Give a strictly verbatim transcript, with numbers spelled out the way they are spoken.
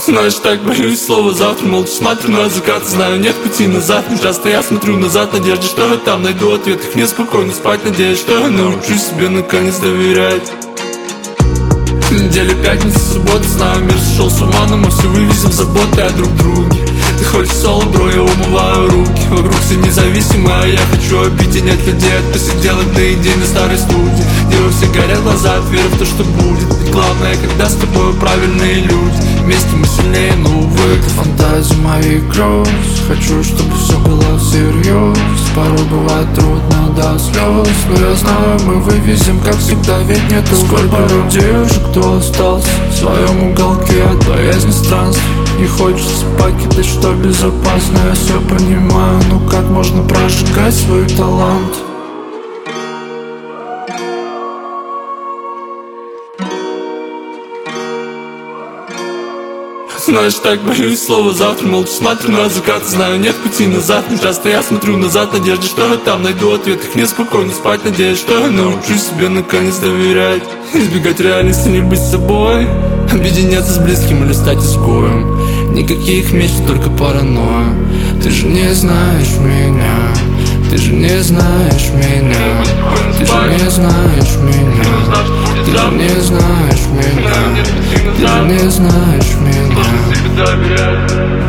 Знаешь, так боюсь слова завтра. Молча смотрю на закат, знаю, нет пути назад. Не часто я смотрю назад, надежде, что я там найду ответ. Их неспокойно спать, надеюсь, что я научусь себе наконец доверять. Неделя, пятница, суббота, знаю, мир сошел с ума, но мы все вывезем заботы о друг друге. Ты хочешь соло, бро, я умываю руки. Вокруг все независимые, а я хочу объединять людей от посиделок до идей на старой студии, где у всех горят глаза от веры в то, что будет. Ведь главное, когда с тобой правильные люди. Вместе мы сильнее, но увы, это фантазия моих гроз. Хочу, чтобы все было всерьез. Порой бывает трудно до слез, но я знаю, мы вывезем, как всегда, ведь нету. Сколько людей уже, кто остался в своем уголке от боязни странств. Не хочется покидать, что безопасно, я все понимаю. Ну как можно прожигать свой талант? Знаешь, так боюсь слова завтра. Молча смотрю на закат, знаю, нет пути назад. Не часто я смотрю назад, надежде, что я там найду ответ. Их неспокойно спать, надеюсь, что я научусь себе наконец доверять. Избегать реальности, не быть собой, объединяться с близким или стать изгоем. Никаких мечт, только паранойя. Ты же не знаешь меня, ты же не знаешь меня, ты же не знаешь меня, ты же не знаешь меня, ты же не знаешь меня.